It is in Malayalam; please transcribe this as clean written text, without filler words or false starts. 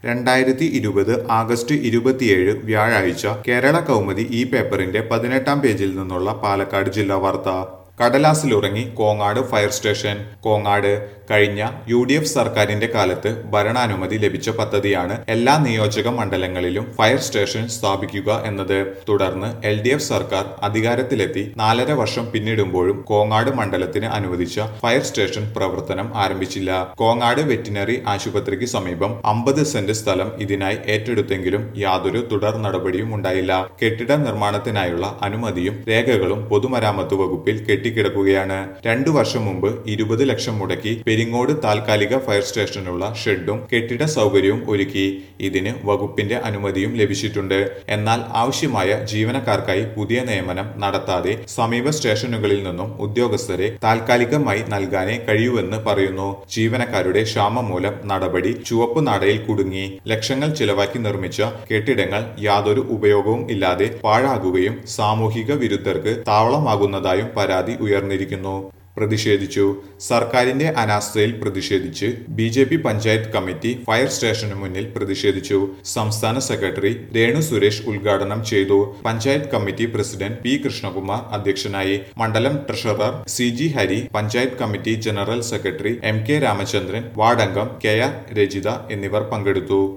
2020 ആഗസ്റ്റ് 27 വ്യാഴാഴ്ച കേരള കൗമുദി ഈ പേപ്പറിന്റെ 18-ാം പേജിൽ നിന്നുള്ള പാലക്കാട് ജില്ലാ വാർത്ത. കടലാസിലുറങ്ങി കോങ്ങാട് ഫയർ സ്റ്റേഷൻ. കോങ്ങാട് കഴിഞ്ഞ UDF സർക്കാരിന്റെ കാലത്ത് ഭരണാനുമതി ലഭിച്ച പദ്ധതിയാണ് എല്ലാ നിയോജക മണ്ഡലങ്ങളിലും ഫയർ സ്റ്റേഷൻ സ്ഥാപിക്കുക എന്നത്. തുടർന്ന് LDF സർക്കാർ അധികാരത്തിലെത്തി 4.5 വർഷം പിന്നിടുമ്പോഴും കോങ്ങാട് മണ്ഡലത്തിന് അനുവദിച്ച ഫയർ സ്റ്റേഷൻ പ്രവർത്തനം ആരംഭിച്ചില്ല. കോങ്ങാട് വെറ്റിനറി ആശുപത്രിക്ക് സമീപം 50 സെന്റ് സ്ഥലം ഇതിനായി ഏറ്റെടുത്തെങ്കിലും യാതൊരു തുടർ നടപടിയും ഉണ്ടായില്ല. കെട്ടിട നിർമ്മാണത്തിനായുള്ള അനുമതിയും രേഖകളും പൊതുമരാമത്ത് വകുപ്പിൽ കെട്ടിക്കിടക്കുകയാണ്. 2 വർഷം മുമ്പ് 20 ലക്ഷം മുടക്കി പെരിങ്ങോട് താൽക്കാലിക ഫയർ സ്റ്റേഷനുള്ള ഷെഡും കെട്ടിട സൗകര്യവും ഒരുക്കി. ഇതിന് വകുപ്പിന്റെ അനുമതിയും ലഭിച്ചിട്ടുണ്ട്. എന്നാൽ ആവശ്യമായ ജീവനക്കാർക്കായി പുതിയ നിയമനം നടത്താതെ സമീപ സ്റ്റേഷനുകളിൽ നിന്നും ഉദ്യോഗസ്ഥരെ താൽക്കാലികമായി നൽകാനേ കഴിയൂവെന്ന് പറയുന്നു. ജീവനക്കാരുടെ ക്ഷാമം മൂലം നടപടി ചുവപ്പ് നാടയിൽ കുടുങ്ങി. ലക്ഷങ്ങൾ ചിലവാക്കി നിർമ്മിച്ച കെട്ടിടങ്ങൾ യാതൊരു ഉപയോഗവും ഇല്ലാതെ പാഴാകുകയും സാമൂഹിക വിരുദ്ധർക്ക് താവളമാകുന്നതായും പരാതി ഉയർന്നിരിക്കുന്നു. പ്രതിഷേധിച്ചു. സർക്കാരിന്റെ അനാസ്ഥയിൽ പ്രതിഷേധിച്ച് BJP പഞ്ചായത്ത് കമ്മിറ്റി ഫയർ സ്റ്റേഷന് മുന്നിൽ പ്രതിഷേധിച്ചു. സംസ്ഥാന സെക്രട്ടറി രേണു സുരേഷ് ഉദ്ഘാടനം ചെയ്തു. Panchayat committee president P Krishnakumar അധ്യക്ഷനായി. മണ്ഡലം treasurer CG Hari, panchayat committee general secretary MK Ramachandran, വാർഡംഗം KR രജിത എന്നിവർ പങ്കെടുത്തു.